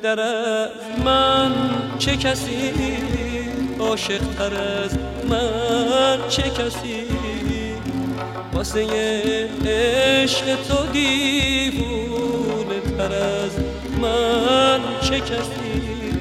بهتر از من چه کسی، عاشق تر از من چه کسی، واسه عشق تو دیوونه تر از من چه کسی.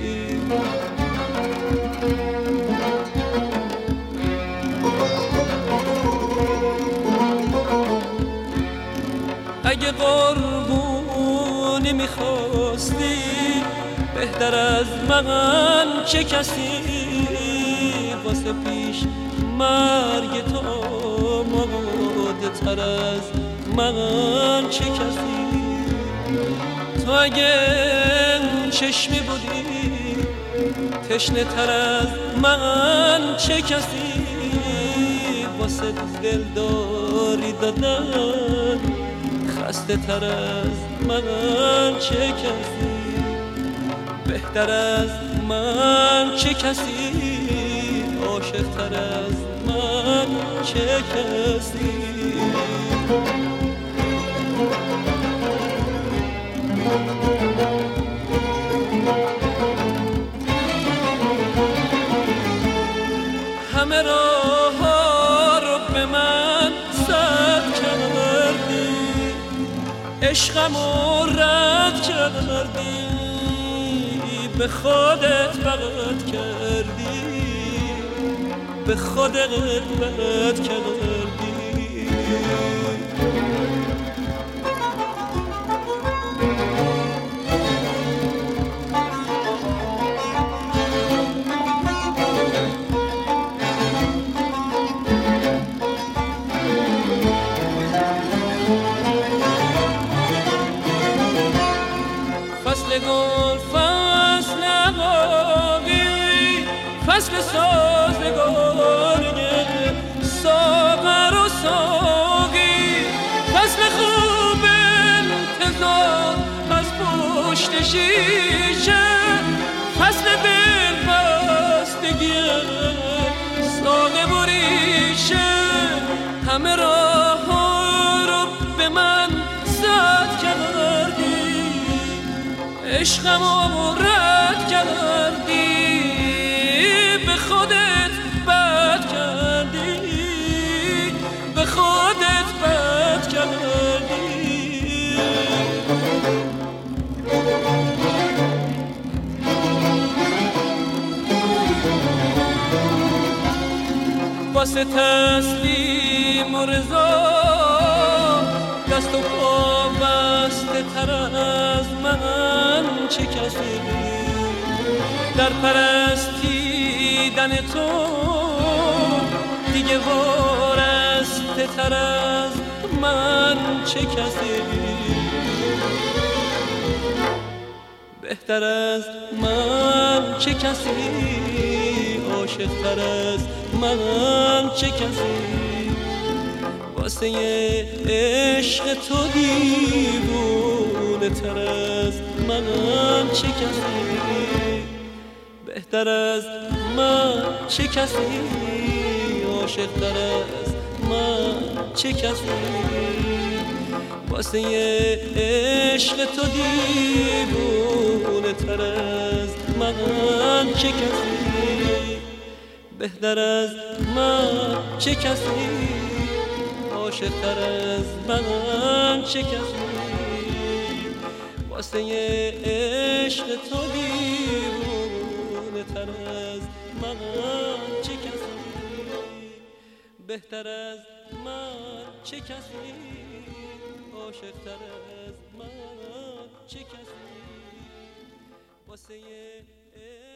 اگه قربونی میخواستی بهتر از من چه کسی، واسه پیش مرگ تو آماده تر از من چه کسی. تو اگه چشمی بودی تشنه تر از من چه کسی، واسه دلداری دادن خسته تر از من چه کسی. بهتر از من چه کسی، عاشق تر از من چه کسی. همه راه ها رو به من سد کردی، عشقمو رد کردی، به خودت بد کردی، به خودت بد کردی. فصل گل فصل عقاقی، فصل سازگاری ساغر و ساقی، فصل خوب انتظار از پشت شیشه، فصل دلبستگی ساقه و ریشه. همه راه ها رو به من سد کردی، عشقمو رد کردی، به خودت بد کردی، به خودت بد کردی. واسه تسلیم و رضا دست و پا بسته تر از من چه کسی، در پرستیدن تو دیگه وارسته تر از من چه کسی. بهتر از من چه کسی، عاشق تر از من چه کسی، واسه عشق تو دیوونه تر از من چه کسی. بهتر از من چه کسی، عاشق تر از من چه کسی، واسه عشق تو دیوونه تر از من چه کسی. بهتر از من چه کسی، عاشق تر از من چه کسی، واسه عشق تو دیوونه تر از من چه کسی. بهتر از من چه کسی، عاشق تر از من چه کسی، واسه